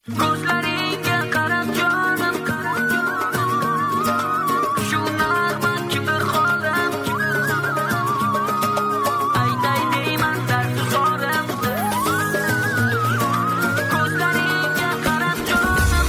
Ko'zlaringga qarab jonim, shu narman kimdir xolim, aytay deyman dardi zorim. Ko'zlaringga qarab jonim,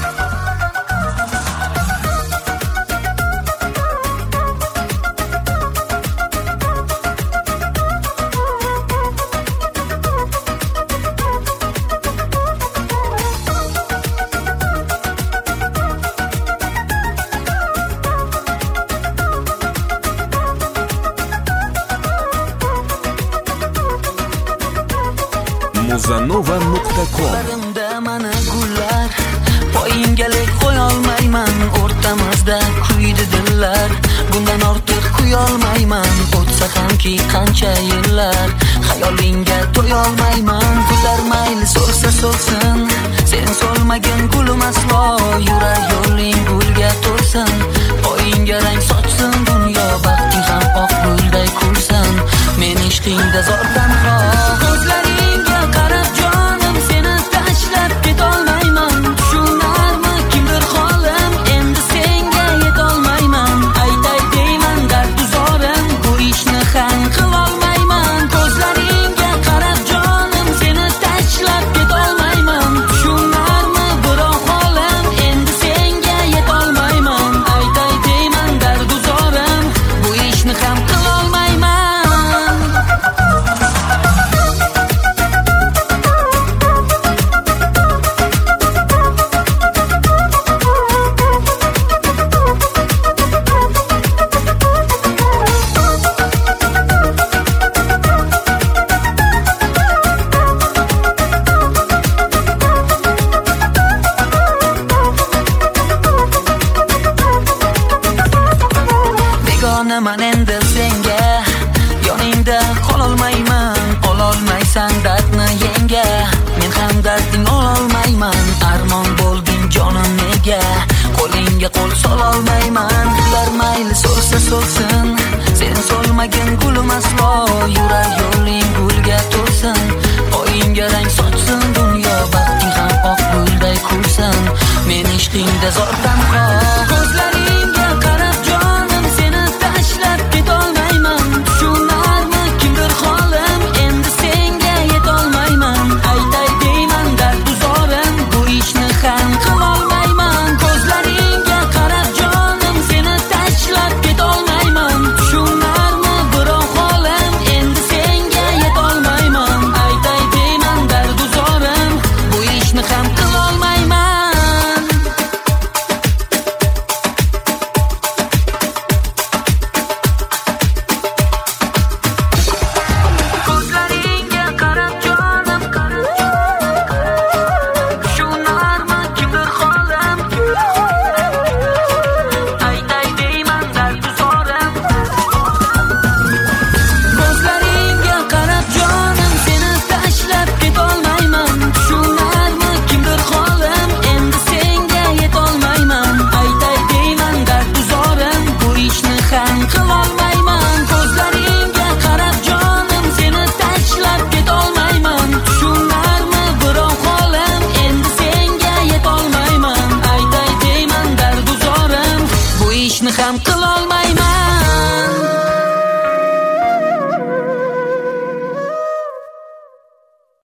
Muzanova.com qo'llarimda mana gullar, poyingalik qo'yolmayman, o'rtamizda kuydi dillar, bundan ortiq kuyolmayman, o'tsa hamki qancha yillar, xayolingga to'yolmayman, gullar mayli so'rsa so'lsin, sen so'lmagin gulim aslo, yurar yo'ling gulga to'lsin, poyingga rang sochsin dunyo, baxting ham oq gulday kulsin, men ishqingda zordan xoh. Ko'zlaringga qarab jonim, seni tashlab ketolmayman, tushunarmi kimdir holim, endi senga yetolmayman, aytay deyman dardi zorim, bu ishni ham qilolmayman. Ko'zlaringga qarab jonim, seni tashlab ketolmayman, tushunarmi birov holim, endi senga yetolmayman, aytay deyman dardi zorim, bu ishni ham qilolmayman. Begonaman endi senga, yoningda qololmayman, ololmaysan dardni yenga, men ham darding ololmayman, armon bo'lding jonim nega, qo'lingga qo'l sololmayman, gullar mayli so'rsa so'lsin, sen so'lmagin gulim aslo, yurar yo'ling gulga to'lsin, poyingga rang sochsin dunyo, baxting ham oq gulday kulsin, men ishqingda zordan